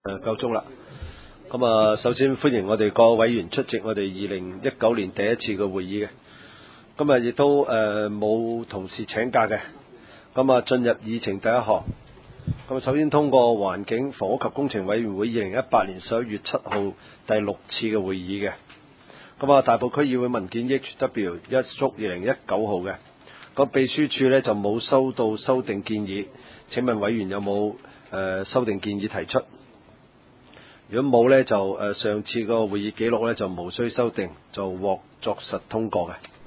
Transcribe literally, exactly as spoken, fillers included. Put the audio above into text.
誒夠鐘啦。咁啊，首先歡迎我哋各位委員出席我哋二零一九年第一次嘅會議嘅。今日亦都誒冇同事請假嘅。咁啊，進入議程第一項。咁首先通過環境房屋及工程委員會二零一八年十一月七號第六次嘅會議嘅。咁啊，大埔區議會文件 H W 一縮二零一九號嘅。咁秘書處呢就冇收到修訂建議。請問委員有冇誒、呃、修訂建議提出？如果冇呢，就誒、呃、上次個會議記錄呢就無需修訂，就獲作實通過嘅。